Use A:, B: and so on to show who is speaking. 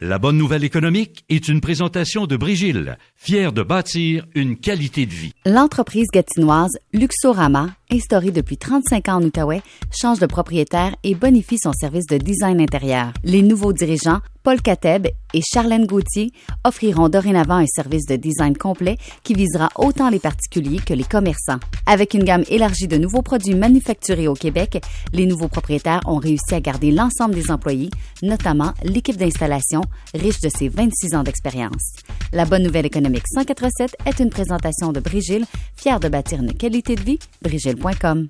A: La bonne nouvelle économique est une présentation de Brigil, fière de bâtir une qualité de vie.
B: L'entreprise gatinoise Luxorama, instaurée depuis 35 ans en Outaouais, change de propriétaire et bonifie son service de design intérieur. Les nouveaux dirigeants, Paul Kateb et Charlène Gauthier, offriront dorénavant un service de design complet qui visera autant les particuliers que les commerçants. Avec une gamme élargie de nouveaux produits manufacturés au Québec, les nouveaux propriétaires ont réussi à garder l'ensemble des employés, notamment l'équipe d'installation, riche de ses 26 ans d'expérience. La bonne nouvelle économique 104.7 est une présentation de Brigil, fière de bâtir une qualité de vie, brigil.com.